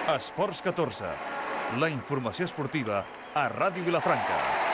Esports 14, la informació esportiva a Ràdio Vilafranca.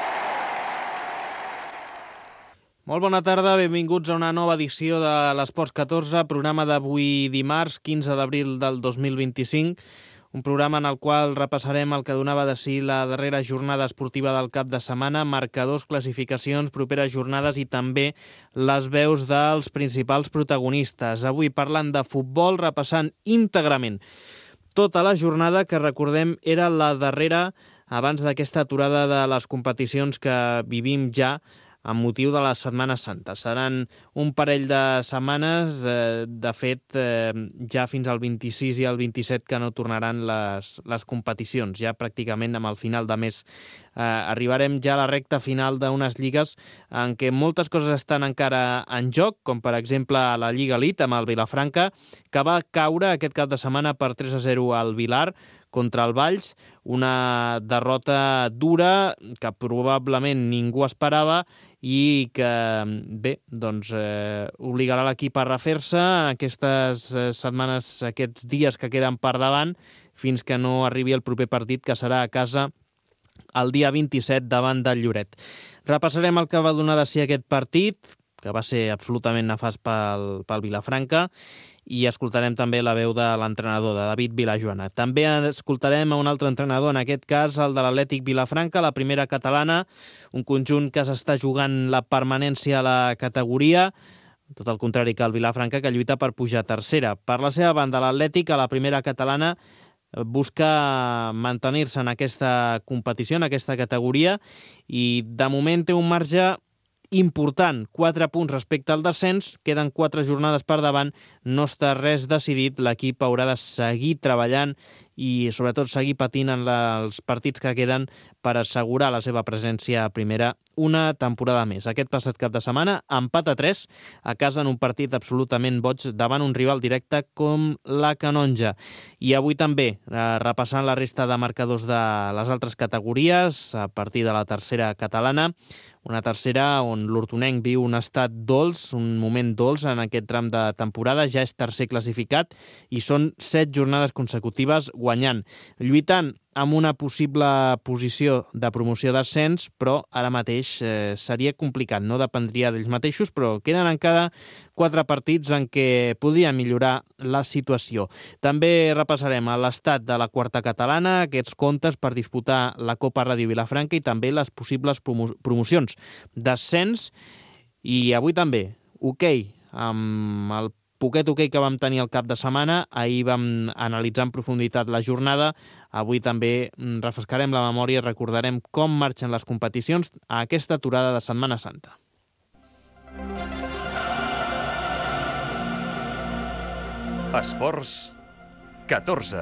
Molt bona tarda, benvinguts a una nova edició de l'Esports 14, programa d'avui dimarts, 15 d'abril del 2025, un programa en el qual repassarem el que donava de si la darrera jornada esportiva del cap de setmana, marcadors, classificacions, properes jornades i també les veus dels principals protagonistes. Avui parlant de futbol, repassant íntegrament tota la jornada, que recordem era la darrera abans d'aquesta aturada de les competicions que vivim ja amb motiu de la Setmana Santa. Seran un parell de setmanes, de fet, ja fins al 26 i al 27 que no tornaran les competicions. Ja pràcticament amb el final de mes arribarem ja a la recta final d'unes lligues en què moltes coses estan encara en joc, com per exemple la Lliga Elite amb el Vilafranca, que va caure aquest cap de setmana per 3-0 al Vilar contra el Valls, una derrota dura que probablement ningú esperava i que, bé, doncs obligarà l'equip a refer-se aquestes setmanes, aquests dies que queden per davant, fins que no arribi el proper partit, que serà a casa el dia 27 davant del Lloret. Repassarem el que va donar de si aquest partit, que va ser absolutament nefast pel Vilafranca, i escoltarem també la veu de l'entrenador, de David Vilajoana. També escoltarem a un altre entrenador, en aquest cas el de l'Atlètic Vilafranca, la primera catalana, un conjunt que s'està jugant la permanència a la categoria, tot el contrari que el Vilafranca, que lluita per pujar a tercera. Per la seva banda, l'Atlètic, a la primera catalana, busca mantenir-se en aquesta competició, en aquesta categoria, i de moment té un marge important, 4 punts respecte al descens, queden 4 jornades per davant, no està res decidit, l'equip haurà de seguir treballant i sobretot seguir patint en els partits que queden per assegurar la seva presència a primera una temporada més. Aquest passat cap de setmana, empat a 3 a casa en un partit absolutament boig davant un rival directe com la Canonja. I avui també, repassant la resta de marcadors de les altres categories, a partir de la tercera catalana, una tercera on l'hortonenc viu un estat dolç, un moment dolç en aquest tram de temporada, ja és tercer classificat i són 7 jornades consecutives guanyant, lluitant amb una possible posició de promoció d'ascens, però ara mateix seria complicat, no dependria d'ells mateixos, però queden encara 4 partits en què podria millorar la situació. També repassarem l'estat de la quarta catalana, aquests comptes per disputar la Copa Ràdio Vilafranca i també les possibles promocions d'ascens, i avui també hoquei, amb el poquet hoquei que vam tenir el cap de setmana. Ahir vam analitzar en profunditat la jornada, avui també refrescarem la memòria i recordarem com marxen les competicions a aquesta aturada de Setmana Santa. Esports 14.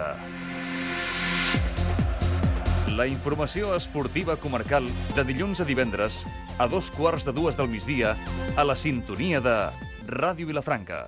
La informació esportiva comarcal de dilluns a divendres a 2:15 del migdia a la sintonia de Ràdio Vilafranca.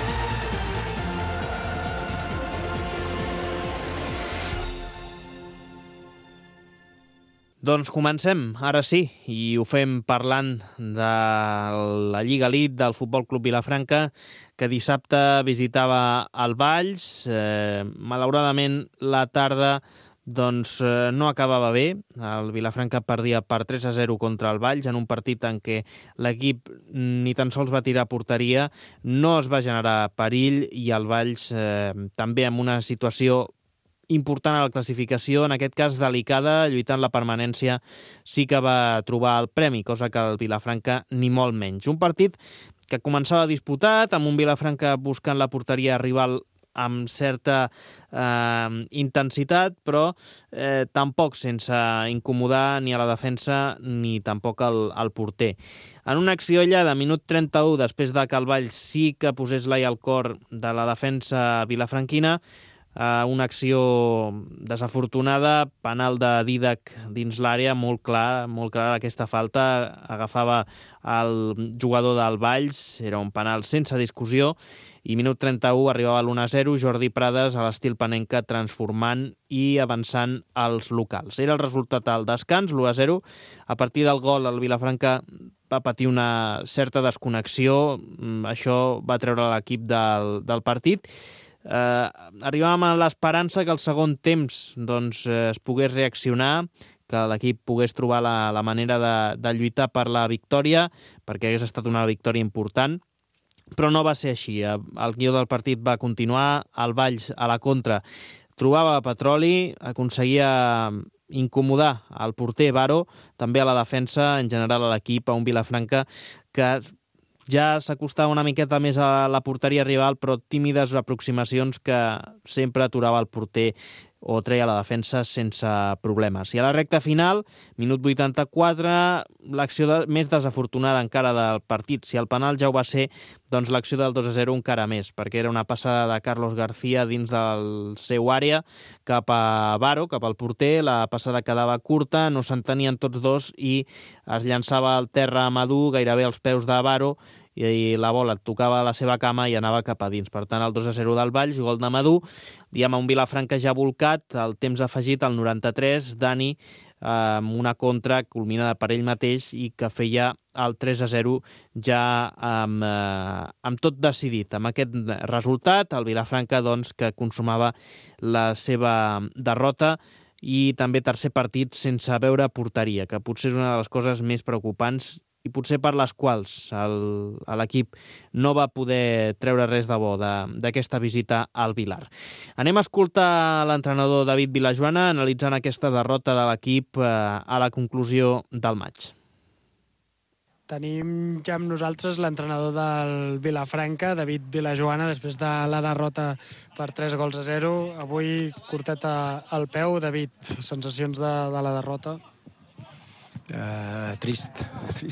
Doncs comencem, ara sí, i ho fem parlant de la Lliga Elite del Futbol Club Vilafranca, que dissabte visitava el Valls. Malauradament, la tarda no acabava bé. El Vilafranca perdia per 3-0 contra el Valls en un partit en què l'equip ni tan sols va tirar a porteria, no es va generar perill i el Valls també amb una situació important a la classificació, en aquest cas delicada, lluitant la permanència, sí que va trobar el premi, cosa que el Vilafranca ni molt menys. Un partit que començava disputat, amb un Vilafranca buscant la porteria rival amb certa intensitat, però tampoc sense incomodar ni a la defensa ni tampoc al porter. En una acció aïllada, minut 31, després de que el Valls sí que posés l'ai al cor de la defensa vilafranquina, una acció desafortunada, penal de Didac dins l'àrea, molt clar aquesta falta, agafava el jugador del Valls, era un penal sense discussió, i minut 31 arribava l'1-0, Jordi Prades a l'estil Panenka transformant i avançant als locals. Era el resultat al descans, l'1-0. A partir del gol el Vilafranca va patir una certa desconnexió, això va treure l'equip del partit. Arribàvem a l'esperança que el segon temps es pogués reaccionar, que l'equip pogués trobar la manera de lluitar per la victòria, perquè hagués estat una victòria important, però no va ser així. El guió del partit va continuar, el Valls a la contra trobava petroli, aconseguia incomodar el porter Baro, també a la defensa, en general a l'equip, a un Vilafranca que ja s'acostava una miqueta més a la porteria rival, però tímides aproximacions que sempre aturava el porter o treia la defensa sense problemes. I a la recta final, minut 84, l'acció més desafortunada encara del partit. Si el penal ja ho va ser, doncs l'acció del 2-0 encara més, perquè era una passada de Carlos García dins del seu àrea cap a Baro, cap al porter. La passada quedava curta, no s'entenien tots dos i es llançava al terra a Madú, gairebé als peus de Baro, i la bola tocava la seva cama i anava cap a dins. Per tant, el 2-0 del Valls, gol de Madú, diem un Vilafranca ja volcat, el temps afegit, al 93, Dani, amb una contra culminada per ell mateix i que feia el 3-0 ja amb tot decidit. Amb aquest resultat, el Vilafranca que consumava la seva derrota i també tercer partit sense veure porteria, que potser és una de les coses més preocupants i potser per les quals l'equip no va poder treure res de bo d'aquesta visita al Vilar. Anem a escoltar l'entrenador David Vilajoana analitzant aquesta derrota de l'equip a la conclusió del maig. Tenim ja amb nosaltres l'entrenador del Vilafranca, David Vilajoana, després de la derrota per 3-0. Avui curtet al peu. David, sensacions de la derrota? Trist.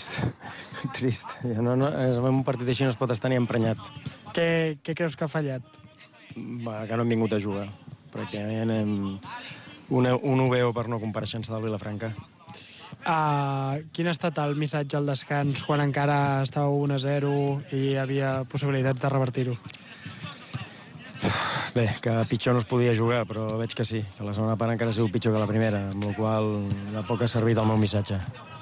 En un partit així no es pot estar ni emprenyat. Què creus que ha fallat? Que no hem vingut a jugar. Pràcticament un oveo per no compareixença del Vilafranca. Quin ha estat el missatge al descans quan encara estava 1-0 i hi havia possibilitats de revertir-ho? Bé, que pitjor no es podia jugar, però veig que sí, que la segona part encara ha sigut pitjor que la primera, amb la qual cosa poc ha servit el meu missatge.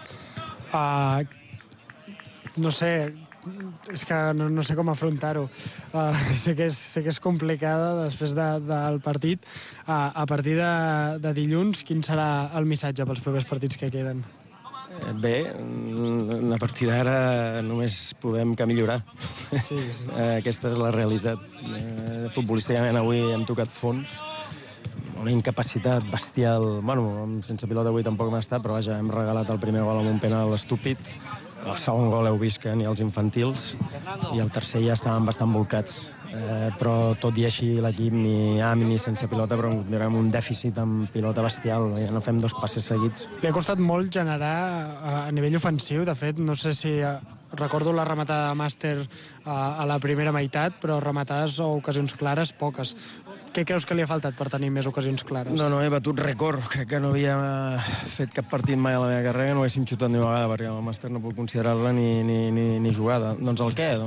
No sé, és que no sé com afrontar-ho. Sé que és complicada després del partit. A partir de dilluns, quin serà el missatge pels propers partits que queden? Bé, a partir d'ara només podem que millorar. Sí. Aquesta és la realitat. Futbolísticament avui hem tocat fons, una incapacitat bestial. Sense pilota avui tampoc hem estat, però vaja, hem regalat el primer gol amb un penal estúpid. El segon gol heu vist que ni els infantils, i el tercer ja estaven bastant volcats. Però tot i així l'equip ni amb ni sense pilota, però amb un dèficit amb pilota bestial, ja no fem dos passes seguits. Li ha costat molt generar a nivell ofensiu. De fet, no sé si recordo la rematada de Màster a la primera meitat, però rematades o ocasions clares, poques. Què creus que li ha faltat per tenir més ocasions clares? No, he batut rècord. Crec que no havia fet cap partit mai a la meva carrera, no haguéssim xutat ni una vegada, perquè el Màster no puc considerar-la ni jugada. Doncs el què?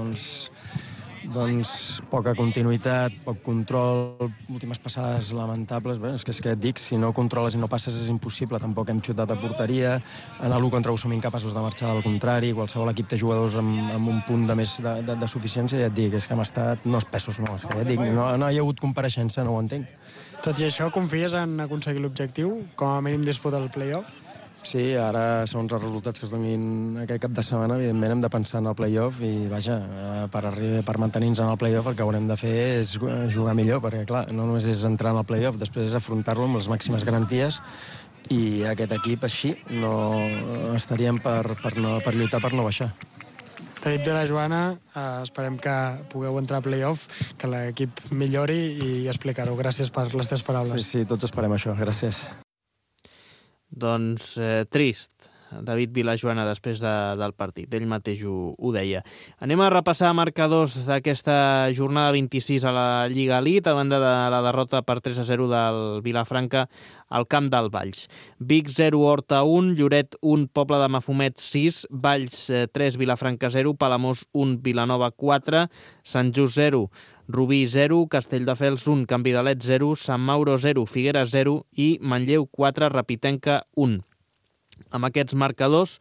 Doncs poca continuïtat, poc control, últimes passades lamentables. Bé, és que et dic, si no controles i no passes és impossible. Tampoc hem xutat a porteria, en l'1 contra 1 som incapaços de marxar del contrari, qualsevol equip té jugadors amb un punt de més de suficiència, i ja et dic, és que hem estat no espessos, no, és que ja et dic, no hi ha hagut compareixença, no ho entenc. Tot i això, confies en aconseguir l'objectiu? Com a mínim disputar el play-off? Sí, ara, segons els resultats que es donin aquest cap de setmana, evidentment hem de pensar en el play-off i, vaja, per mantenir-nos en el play-off el que haurem de fer és jugar millor, perquè, clar, no només és entrar en el play-off, després és afrontar-lo amb les màximes garanties, i aquest equip així no estaríem per lluitar per no baixar. David Vilajoana, esperem que pugueu entrar a play-off, que l'equip millori i explicar-ho. Gràcies per les teves paraules. Sí, tots esperem això. Gràcies. Doncs trist, David Vilajoana, després del partit. Ell mateix ho deia. Anem a repassar marcadors d'aquesta jornada 26 a la Lliga Elite, a banda de la derrota per 3-0 del Vilafranca al camp del Valls. Vic 0, Horta 1, Lloret 1, Pobla de Mafumet 6, Valls 3, Vilafranca 0, Palamós 1, Vilanova 4, Sant Just 0, Rubí 0, Castelldefels 1, Can Vidalet 0, Sant Mauro 0, Figueres 0 i Manlleu 4, Rapitenca 1. Amb aquests marcadors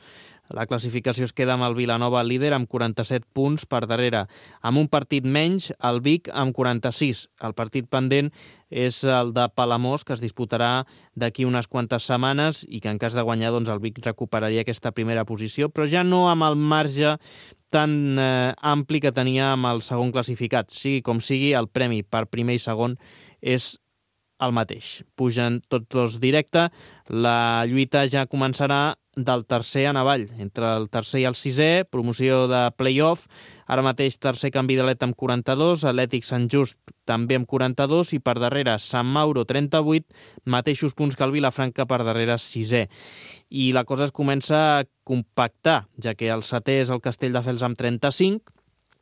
La classificació es queda amb el Vilanova líder amb 47 punts per darrere. Amb un partit menys, el Vic amb 46. El partit pendent és el de Palamós, que es disputarà d'aquí unes quantes setmanes i que en cas de guanyar el Vic recuperaria aquesta primera posició, però ja no amb el marge tan ampli que tenia amb el segon classificat. Sigui com sigui, el premi per primer i segon és el mateix. Pugen tots dos directe, la lluita ja començarà del tercer en avall, entre el tercer i el sisè, promoció de play-off, ara mateix tercer Canvidalet amb 42, Atlètic Sant Just també amb 42 i per darrere Sant Mauro 38, mateixos punts que el Vilafranca, per darrere sisè. I la cosa es comença a compactar, ja que el setè és el Castelldefels amb 35,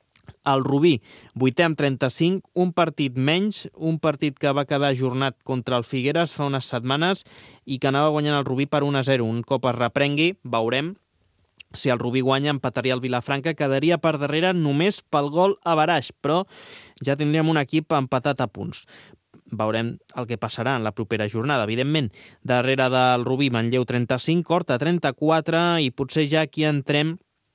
el Rubí, 8è amb 35, un partit menys, un partit que va quedar ajornat contra el Figueres fa unes setmanes i que anava guanyant el Rubí per 1-0. Un cop es reprengui, veurem si el Rubí guanya, empataria el Vilafranca, quedaria per darrere només pel gol a baraix, però ja tindríem un equip empatat a punts. Veurem el que passarà en la propera jornada. Evidentment, darrere del Rubí, Manlleu 35, Horta 34 i potser ja aquí entrem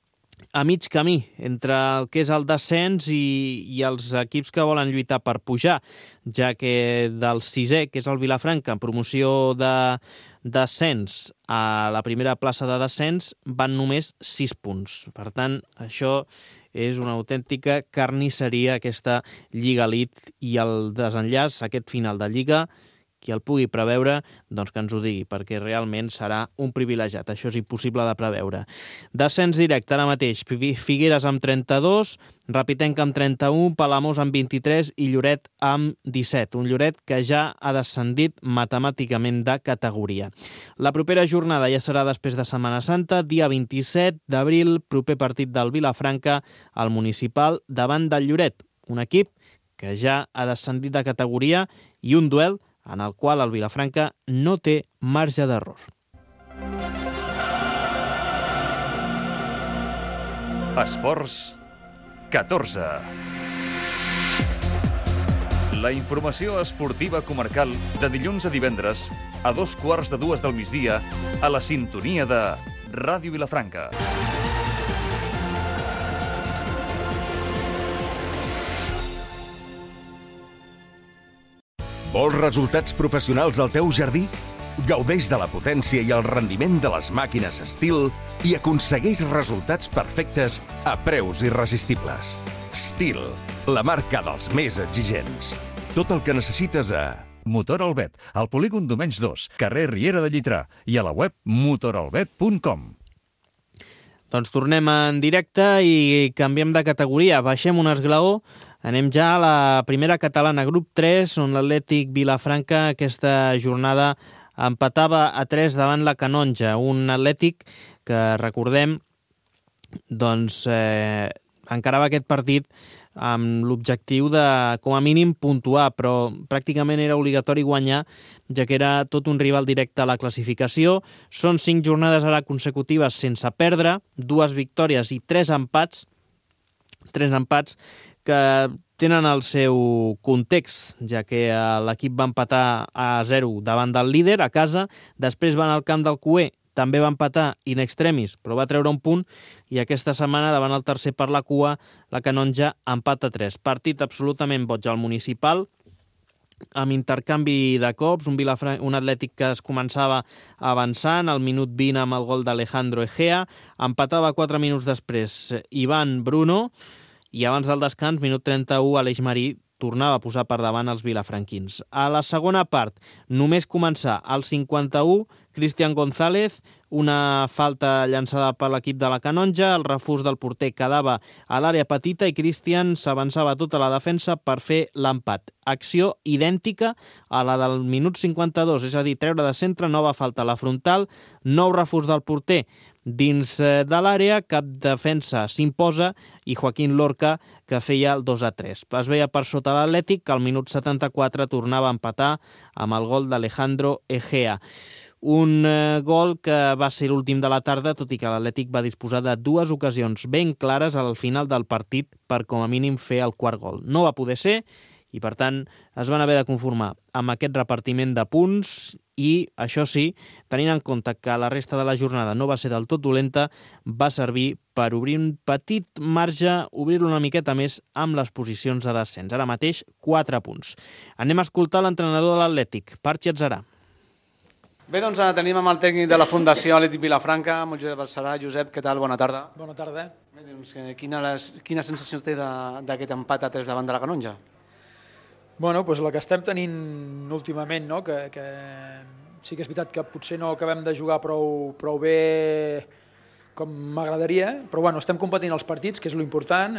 a mig camí entre el que és el descens i els equips que volen lluitar per pujar, ja que del sisè, que és el Vilafranca, en promoció de descens a la primera plaça de descens, van només 6 punts. Per tant, això és una autèntica carnisseria, aquesta Lliga Elite, i el desenllaç, aquest final de Lliga, qui el pugui preveure, doncs que ens ho digui, perquè realment serà un privilegiat. Això és impossible de preveure. Descens directe ara mateix. Figueres amb 32, Rapitenc amb 31, Palamós amb 23 i Lloret amb 17. Un Lloret que ja ha descendit matemàticament de categoria. La propera jornada ja serà després de Setmana Santa, dia 27 d'abril, proper partit del Vilafranca al Municipal davant del Lloret. Un equip que ja ha descendit de categoria i un duel en el qual el Vilafranca no té marge d'error. Esports 14. La informació esportiva comarcal de dilluns a divendres a 2:15 del migdia a la sintonia de Ràdio Vilafranca. Vols resultats professionals al teu jardí? Gaudeix de la potència i el rendiment de les màquines Stihl i aconsegueix resultats perfectes a preus irresistibles. Stihl, la marca dels més exigents. Tot el que necessites a Motor Albet, al polígon Domenys 2, carrer Riera de Llitrà i a la web motoralbet.com. Doncs tornem en directe i canviem de categoria. Baixem un esglaó. Anem ja a la primera catalana, grup 3, on l'Atlètic Vilafranca aquesta jornada empatava a 3 davant la Canonja. Un Atlètic que, recordem, doncs, encarava aquest partit amb l'objectiu de, com a mínim, puntuar, però pràcticament era obligatori guanyar, ja que era tot un rival directe a la classificació. Són 5 jornades ara consecutives sense perdre, 2 victòries i 3 empats, que tenen el seu context, ja que l'equip va empatar a 0 davant del líder a casa, després van al camp del Cué, també va empatar in extremis, però va treure un punt, i aquesta setmana, davant el tercer per la cua, la Canonja empata 3. Partit absolutament boig al Municipal, amb intercanvi de cops, un Atlètic que es començava avançant al minut 20 amb el gol d'Alejandro Egea, empatava 4 minuts després Ivan Bruno, i abans del descans, minut 31, Aleix Marí tornava a posar per davant els vilafranquins. A la segona part, només començar al 51, Cristian González, una falta llançada per l'equip de la Canonja, el refús del porter quedava a l'àrea petita i Cristian s'avançava tota la defensa per fer l'empat. Acció idèntica a la del minut 52, és a dir, treure de centre, nova falta a la frontal, nou refús del porter dins de l'àrea, cap defensa s'imposa i Joaquín Lorca que feia el 2-3. Es veia per sota l'Atlètic que al minut 74 tornava a empatar amb el gol d'Alejandro Egea. Un gol que va ser l'últim de la tarda, tot i que l'Atlètic va disposar de 2 ocasions ben clares al final del partit per com a mínim fer el quart gol. No va poder ser i per tant es van haver de conformar amb aquest repartiment de punts i, això sí, tenint en compte que la resta de la jornada no va ser del tot dolenta, va servir per obrir un petit marge, obrir-lo una miqueta més amb les posicions de descens. Ara mateix, 4 punts. Anem a escoltar l'entrenador de l'Atlètic, Patxi Atzarà. Bé, doncs tenim amb el tècnic de la Fundació Atlètic Vilafranca, amb el Josep Balsarà. Josep, què tal? Bona tarda. Bona tarda. Bé, doncs, quines sensacions té d'aquest empat a 3 davant de la Canonja? Bueno, doncs la que estem tenint últimament, no? que sí que és veritat que potser no acabem de jugar prou bé com m'agradaria, però bueno, estem competint els partits, que és l'important,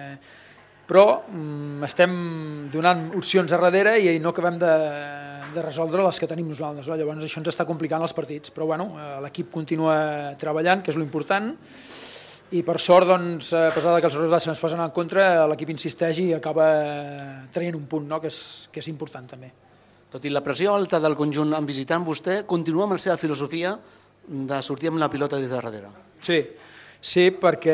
però estem donant opcions a darrere i no acabem de resoldre les que tenim nosaltres. Llavors això ens està complicant els partits, però bueno, l'equip continua treballant, que és l'important, i per sort, doncs, a pesar que els resultats se'ns posen en contra, l'equip insisteix i acaba traient un punt, no? que és important també. Tot i la pressió alta del conjunt en visitant, vostè continua amb la seva filosofia de sortir amb la pilota des de darrere. Sí, perquè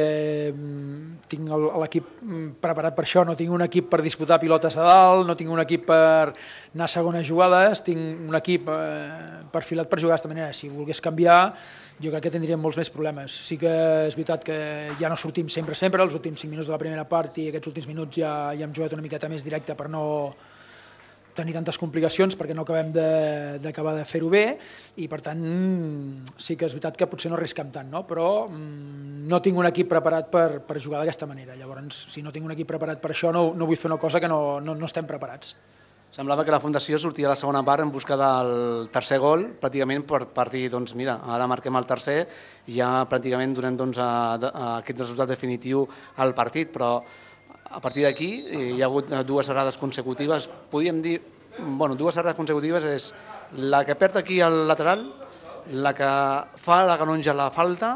tinc l'equip preparat per això, no tinc un equip per disputar pilotes a dalt, no tinc un equip per anar a segones jugades, tinc un equip perfilat per jugar d'aquesta manera. Si volgués canviar, jo crec que tindríem molts més problemes. Sí que és veritat que ja no sortim sempre, els últims 5 minuts de la primera part i aquests últims minuts ja hem jugat una miqueta més directe per no tenir tantes complicacions, perquè no acabem d'acabar de fer-ho bé, i per tant sí que és veritat que potser no arrisquem tant, no? Però no tinc un equip preparat per jugar d'aquesta manera. Llavors, si no tinc un equip preparat per això, no vull fer una cosa que no estem preparats. Semblava que la Fundació sortia a la segona part en busca del tercer gol, pràcticament per dir, doncs mira, ara marquem el tercer i ja pràcticament donem aquest resultat definitiu al partit, però a partir d'aquí hi ha hagut 2 errades consecutives. Podríem dir, bueno, 2 errades consecutives és la que perd aquí al lateral, la que fa la Canonja la falta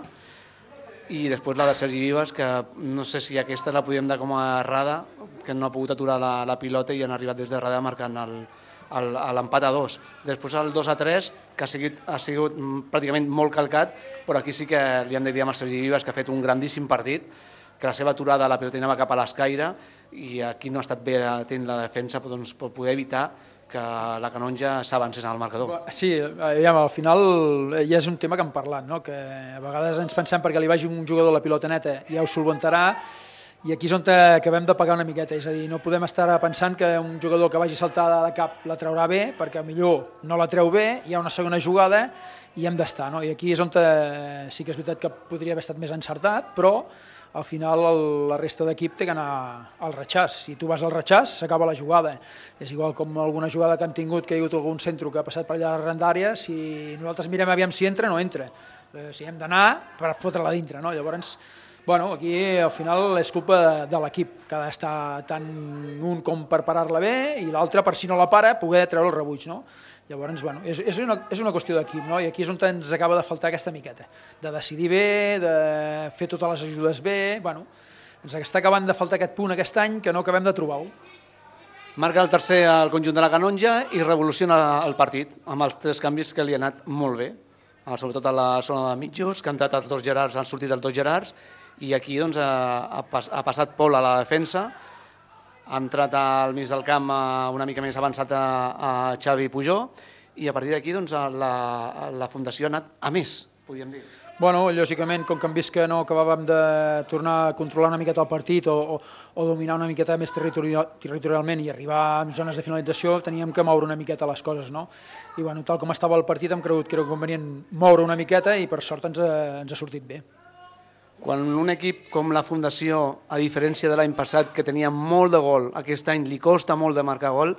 i després la de Sergi Vives, que no sé si aquesta la podíem dar com a errada, que no ha pogut aturar la pilota i han arribat des de darrere marcant l'empat a 2. Després el 2-3, que ha sigut pràcticament molt calcat, però aquí sí que li hem de dir amb el Sergi Vives, que ha fet un grandíssim partit, que la seva aturada la pilota anava cap a l'escaire i aquí no ha estat bé atent la defensa doncs, per poder evitar que la Canonja s'avancés al marcador. Sí, al final ja és un tema que hem parlat, no? Que a vegades ens pensem perquè li vagi un jugador la pilota neta ja ho solventarà, i aquí és on acabem de pagar una miqueta, és a dir, no podem estar pensant que un jugador que vagi saltada de cap la traurà bé, perquè millor no la treu bé, hi ha una segona jugada i hem d'estar, no? I aquí és on sí que és veritat que podria haver estat més encertat, però al final la resta d'equip té que anar al ratxàs. Si tu vas al ratxàs, s'acaba la jugada. És igual com alguna jugada que hem tingut, que hi ha hagut algun centre que ha passat per allà a la randària, si nosaltres mirem aviam si entra, no entra. Si hem d'anar per fotre-la dintre, no? Llavors, bueno, aquí al final és culpa de l'equip, que ha d'estar tant un com per parar-la bé i l'altre, per si no la para, poder treure el rebuig, no? Llavors, bueno, és una qüestió d'equip, no? I aquí és on ens acaba de faltar aquesta miqueta, de decidir bé, de fer totes les ajudes bé, bueno, ens està acabant de faltar aquest punt aquest any que no acabem de trobar-ho. Marca el tercer al conjunt de la Canonja i revoluciona el partit, amb els 3 canvis que li ha anat molt bé, sobretot a la zona de mitjos, que han entrat els 2 Gerards, han sortit els 2 Gerards, i aquí doncs, ha passat Pol a la defensa, ha entrat al mig del camp una mica més avançat a Xavi Pujol i a partir d'aquí doncs, la Fundació ha anat a més, podríem dir. Bueno, lògicament, com que hem vist que no acabàvem de tornar a controlar una miqueta el partit o dominar una miqueta més territorialment i arribar a zones de finalització, teníem que moure una miqueta les coses, no? I bueno, tal com estava el partit hem cregut que era convenient moure una miqueta i per sort ens ha sortit bé. Quan un equip com la Fundació, a diferència de l'any passat, que tenia molt de gol, aquest any li costa molt de marcar gol,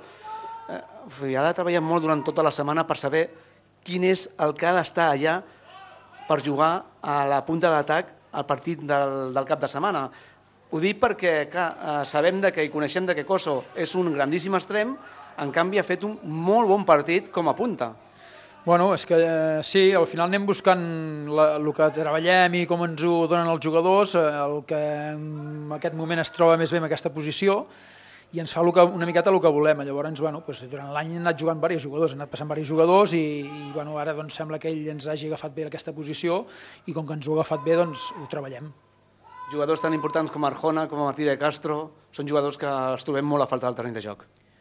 ha de treballar molt durant tota la setmana per saber quin és el que ha d'estar allà per jugar a la punta d'atac al partit del cap de setmana. Ho dic perquè sabem i coneixem que Coso és un grandíssim extrem, en canvi ha fet un molt bon partit com a punta. Bueno, és que sí, al final anem buscant el que treballem i com ens ho donen els jugadors, el que en aquest moment es troba més bé en aquesta posició i ens fa una miqueta el que volem. Llavors, bueno, durant l'any han anat jugant diversos jugadors, han anat passant diversos jugadors i bueno, ara doncs, sembla que ell ens hagi agafat bé aquesta posició i com que ens ho ha agafat bé, doncs ho treballem. Jugadors tan importants com Arjona, com Martí de Castro, són jugadors que els trobem molt a falta del terreny de joc.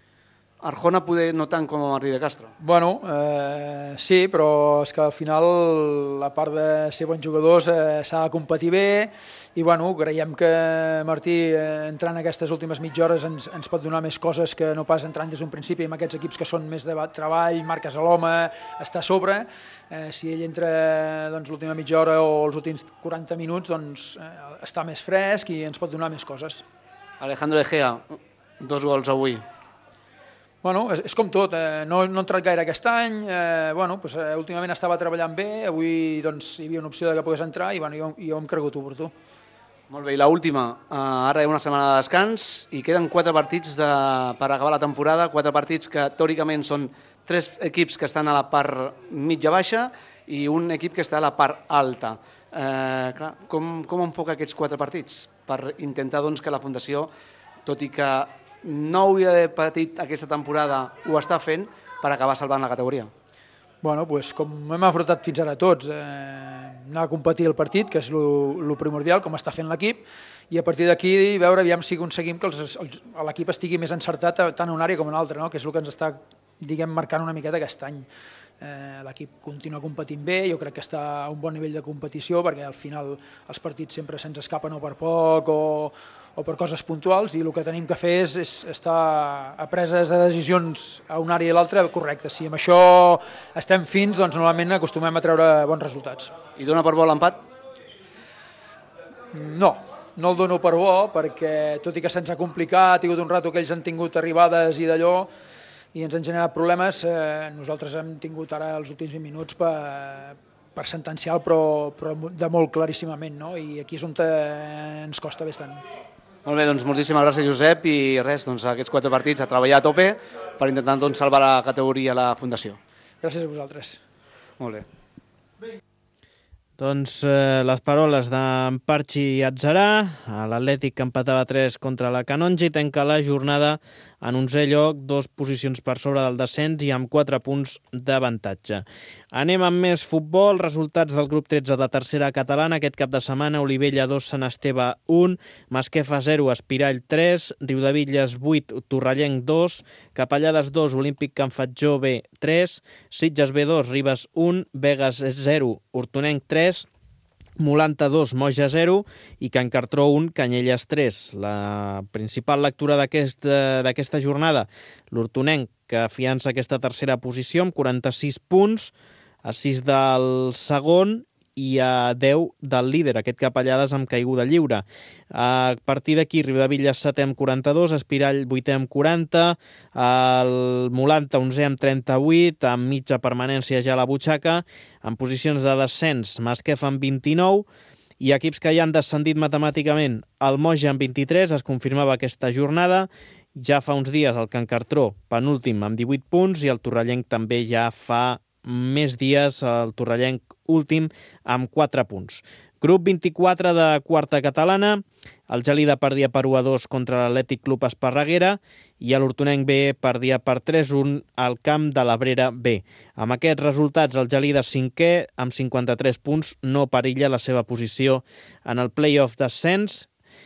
Arjona poder no tant com a Martí de Castro. Bueno, sí, però és que al final, a part de ser bons jugadors, s'ha de competir bé i bueno, creiem que Martí, entrant aquestes últimes mitja hores, ens pot donar més coses que no pas entrant des d'un principi amb aquests equips que són més de treball, marques a l'home, està a sobre. Si ell entra l'última mitja hora o els últims 40 minuts, doncs està més fresc i ens pot donar més coses. Alejandro De Gea, 2 gols avui. Bueno, és com tot, no ha entrat gaire aquest any, últimament estava treballant bé, avui hi havia una opció que pogués entrar i jo hem cregut oportú. Molt bé, i l'última, ara hi ha una setmana de descans i queden 4 partits per acabar la temporada, 4 partits que teòricament són 3 equips que estan a la part mitja-baixa i un equip que està a la part alta. Com enfoca aquests 4 partits? Per intentar que la Fundació, tot i que no hauria d'haver patit aquesta temporada, ho està fent per acabar salvant la categoria. Bueno, doncs com hem afrontat fins ara tots, anar a competir el partit, que és el primordial, com està fent l'equip, i a partir d'aquí veure aviam si aconseguim que l'equip estigui més encertat tant en una àrea com en l'altra, que és el que ens està marcant una miqueta aquest any. L'equip continua competint bé, jo crec que està a un bon nivell de competició perquè al final els partits sempre se'ns escapen o per poc o per coses puntuals i el que tenim que fer és estar a preses de decisions a una àrea i l'altra correctes. Si amb això estem fins, doncs normalment acostumem a treure bons resultats. I dona per bo l'empat? No el dono per bo perquè tot i que se'ns ha complicat, ha tingut un rato que ells han tingut arribades i d'allò i ens han generat problemes, nosaltres hem tingut ara els últims 20 minuts per sentenciar, però de molt claríssimament, i aquí és on ens costa bastant. Molt bé, doncs moltíssimes gràcies, Josep, i res, aquests 4 partits a treballar a tope per intentar salvar la categoria a la Fundació. Gràcies a vosaltres. Molt bé. Doncs les paroles d'en Parchi Atzarà, l'Atlètic que empatava 3 contra la Canonja i tanca la jornada en 11è lloc, 2 posicions per sobre del descens i amb 4 punts d'avantatge. Anem amb més futbol, resultats del grup 13 de tercera catalana. Aquest cap de setmana, Olivella 2, Sant Esteve 1, Masquefa 0, Espirall 3, Riudebitlles 8, Torrellenc 2, Capellades 2, Olímpic Can Fatjó B 3, Sitges B 2, Ribes 1, Begues 0, Hortonenc 3, Molanta 2, Moja 0 i Can Cartró 1, Canyelles 3. La principal lectura d'aquesta jornada, l'Hortonenc, que afiança aquesta tercera posició amb 46 punts, a 6 del segon i a 10 del líder, aquest Capellades amb caiguda lliure. A partir d'aquí, Riudebitlles 7è amb 42, Espirall 8è amb 40, el Molanta 11è amb 38, amb mitja permanència ja a la butxaca, en posicions de descens, Masquefa amb 29, i equips que ja han descendit matemàticament, el Moja amb 23, es confirmava aquesta jornada, ja fa uns dies el Can Cartró, penúltim amb 18 punts, i el Torrellenc també ja fa més dies, el Torrellenc últim amb 4 punts. Grup 24 de quarta catalana, el Gelida perdia per 1-2 contra l'Atlètic Club Esparreguera i l'Hortonenc B perdia per 3-1 al camp de l'Abrera B. Amb aquests resultats, el Gelida 5è amb 53 punts no perilla la seva posició en el play-off d'ascens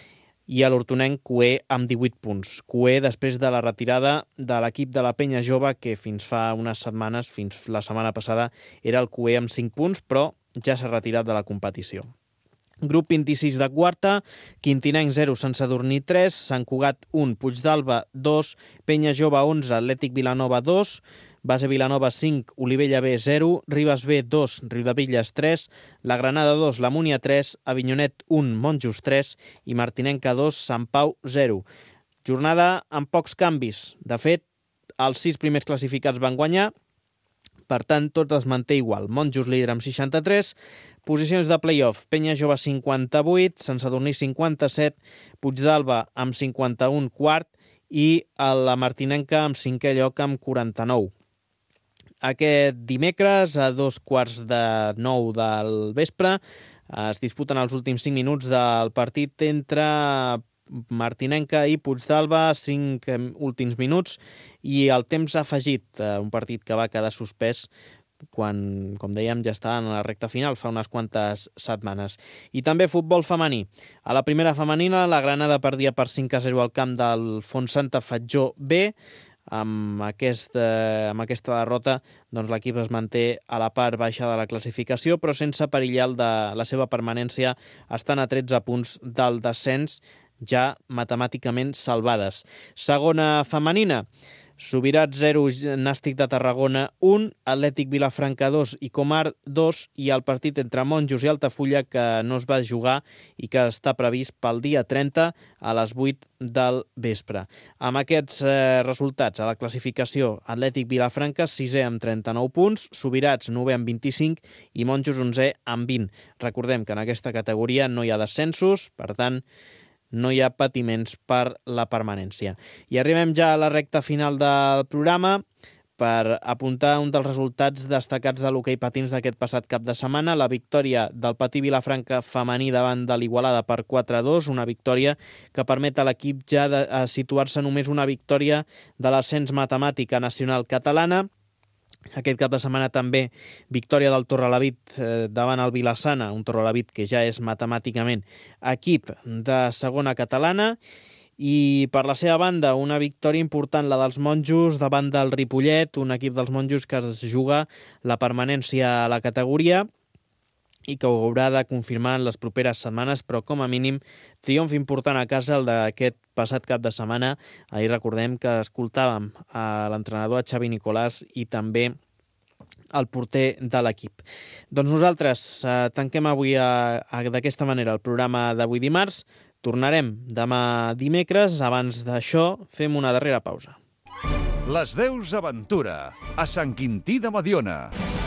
i l'Hortonenc QE amb 18 punts. QE després de la retirada de l'equip de la Penya Jove, que fins fa unes setmanes, fins la setmana passada, era el QE amb 5 punts, però ja s'ha retirat de la competició. Grup 26 de quarta, Quintinenc 0, Sant Sadurní 3, Sant Cugat 1, Puigdàlber 2, Penya Jove 11, Atlètic Vilanova 2, Base Vilanova 5, Olivella B 0, Ribes B 2, Riudebitlles 3, La Granada 2, La Múnia 3, Avinyonet 1, Monjos 3 i Martinenca 2, Sant Pau 0. Jornada amb pocs canvis. De fet, els 6 primers classificats van guanyar, per tant, tot es manté igual. Monjos líder amb 63, posicions de play-off, Penya Jove 58, Sant Sadurní 57, Puigdàlber amb 51 quart i la Martinenca amb 5è lloc amb 49. Aquest dimecres, a 2:45 del vespre, es disputen els últims 5 minuts del partit entre Martinenca i Puigdàlber, 5 últims minuts, i el temps afegit, un partit que va quedar suspès quan, com dèiem, ja està en la recta final, fa unes quantes setmanes. I també futbol femení. A la primera femenina, la Granada perdia per 5-0 al camp del Fontsanta Fatjó B, amb aquesta derrota doncs l'equip es manté a la part baixa de la classificació, però sense perillar de la seva permanència, estan a 13 punts del descens, ja matemàticament salvades. Segona femenina, Subirats 0, Nàstic de Tarragona 1, Atlètic Vilafranca 2 i Comar 2, i el partit entre Monjos i Altafulla, que no es va jugar i que està previst pel dia 30 a les 8 del vespre. Amb aquests resultats a la classificació, Atlètic Vilafranca 6è amb 39 punts, Subirats 9è amb 25 i Monjos 11è amb 20. Recordem que en aquesta categoria no hi ha descensos, per tant, no hi ha patiments per la permanència. I arribem ja a la recta final del programa per apuntar un dels resultats destacats de l'hoquei patins d'aquest passat cap de setmana, la victòria del Patí Vilafranca femení davant de l'Igualada per 4-2, una victòria que permet a l'equip ja de situar-se només una victòria de l'ascens matemàtica nacional catalana. Aquest cap de setmana també victòria del Torrelavit davant el Vilassana, un Torrelavit que ja és matemàticament equip de segona catalana, i per la seva banda una victòria important, la dels Monjos davant del Ripollet, un equip dels Monjos que es juga la permanència a la categoria i que ho haurà de confirmar en les properes setmanes, però com a mínim triomf important a casa el d'aquest passat cap de setmana. Ahir recordem que escoltàvem a l'entrenador Xavi Nicolàs i també el porter de l'equip. Doncs nosaltres tanquem avui d'aquesta manera el programa d'avui dimarts. Tornarem demà dimecres. Abans d'això fem una darrera pausa. Les Deus Aventura, a Sant Quintí de Mediona.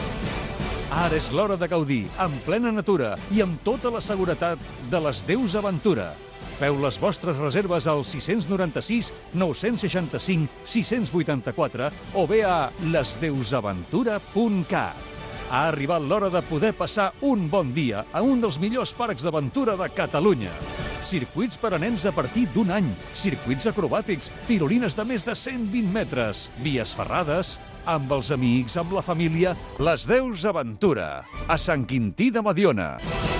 Ara és l'hora de gaudir, en plena natura i amb tota la seguretat de les Deus Aventura. Feu les vostres reserves al 696 965 684 o bé a lesdeusaventura.cat. Ha arribat l'hora de poder passar un bon dia a un dels millors parcs d'aventura de Catalunya. Circuits per a nens a partir d'un any, circuits acrobàtics, tirolines de més de 120 metres, vies ferrades, amb els amics, amb la família, les Deus Aventura, a Sant Quintí de Mediona.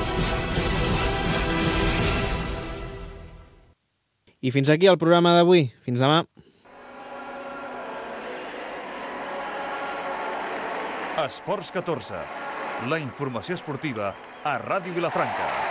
I fins aquí el programa d'avui. Fins demà. Esports 14. La informació esportiva a Ràdio Vilafranca.